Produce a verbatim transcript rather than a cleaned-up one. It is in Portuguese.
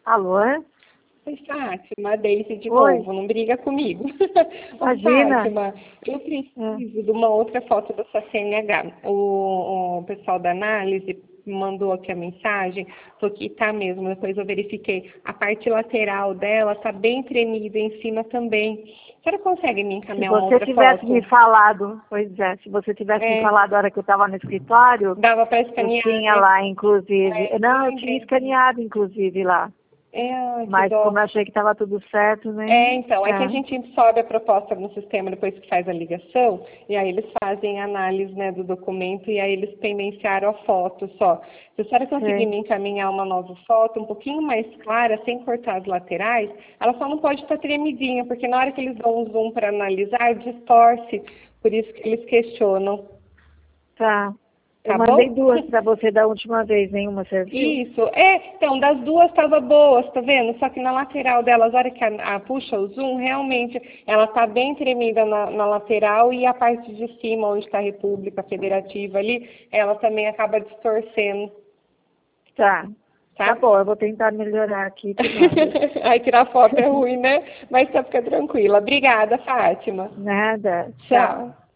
Alô? Oi, Fátima, Deise de Oi. novo, não briga comigo. Ô, Imagina. Fátima, eu preciso é. de uma outra foto da sua C N H. O, o pessoal da análise mandou aqui a mensagem, falou que tá mesmo, depois eu verifiquei. A parte lateral dela tá bem tremida, em cima também. A senhora consegue me encaminhar uma outra foto? Se você tivesse me falado, pois é, se você tivesse é. me falado na hora que eu estava no escritório, dava para escanear. Eu tinha né? lá, inclusive. É, não, eu tinha escaneado, inclusive, lá. É, Mas dó. como eu achei que estava tudo certo, né? É, então, é. é que a É. gente sobe a proposta no sistema depois que faz a ligação, e aí eles fazem a análise, né, do documento, e aí eles tendenciaram a foto só. Se a senhora conseguir Sim. me encaminhar uma nova foto, um pouquinho mais clara, sem cortar as laterais, ela só não pode estar tremidinha, porque na hora que eles dão um zoom para analisar, distorce, por isso que eles questionam. Tá. Tá Eu mandei bom? duas para você da última vez, nenhuma serviu? Isso, é, então, das duas estava boas, tá vendo? Só que na lateral delas, a hora que a, a puxa o zoom, realmente, ela tá bem tremida na, na lateral e a parte de cima, onde está a República Federativa ali, ela também acaba distorcendo. Tá. Tá, tá bom, eu vou tentar melhorar aqui. Aí tirar foto é ruim, né? Mas tá, fica tranquila. Obrigada, Fátima. Nada. Tchau. Tchau.